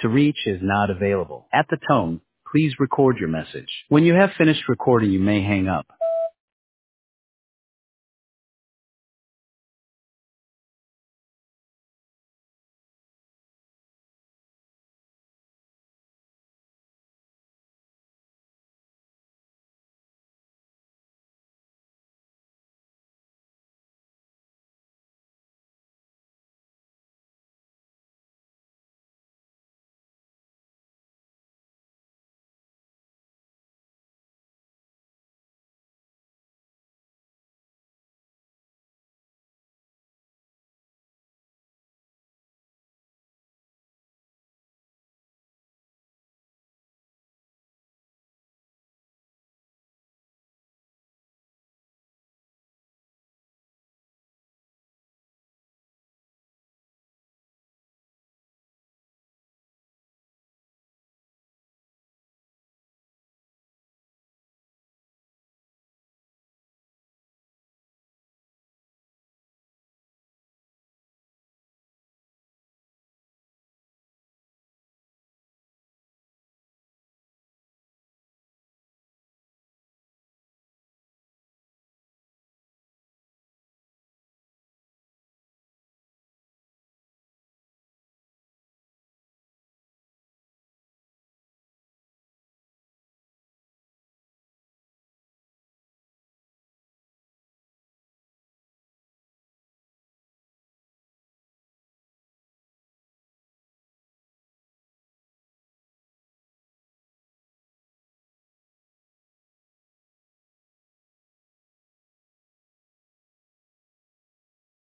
to reach is not available. At the tone, please record your message. When you have finished recording, you may hang up.